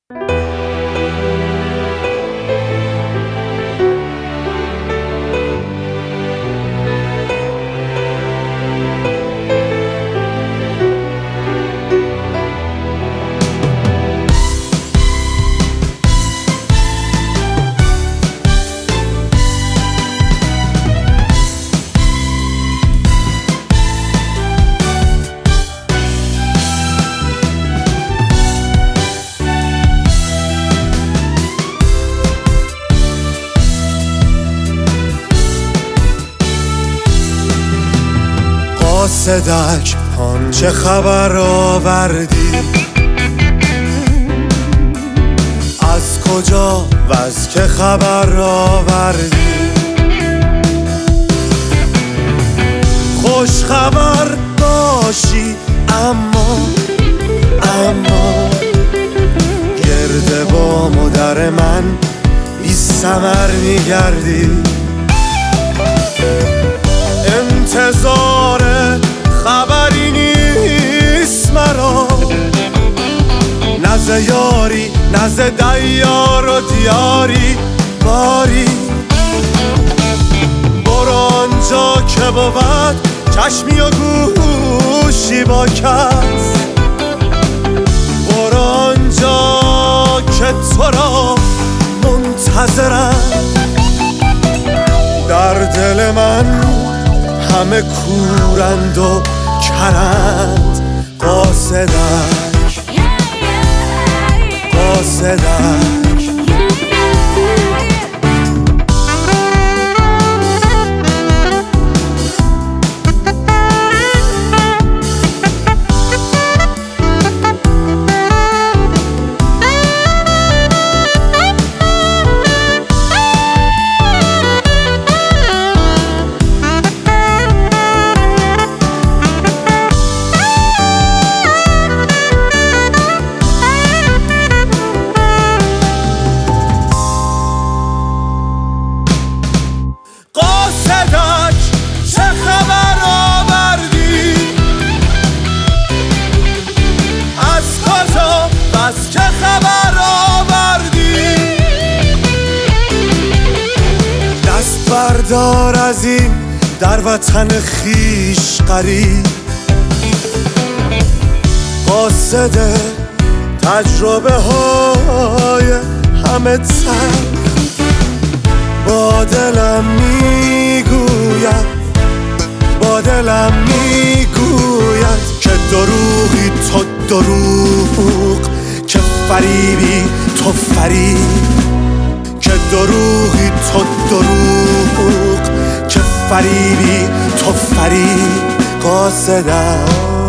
قاصدک چه خبر آوردی؟ از کجا و از که خبر آوردی؟ خوش خبر باشی اما گرد با مادر من بی ثمر میگردی. انتظار خبری نیست مرا، نزد یاری نزد دیار و دیاری باری. برو آنجا که بود چشمی و گوشی با کس، برو آنجا که تو را منتظرم. در دل من همه کورند و کرند، قاصدک قاصدک. چه خبر آوردی؟ از کجا و از که خبر آوردی؟ دست بردار از این در وطن خویش غریب، قاصد تجربه های همه تن. با دلم میگوید، با دلم میگوید که دروغی تو دروغ، که فریبی تو فریب، که دروغی تو دروغ، که فریبی تو فریب. قاصدک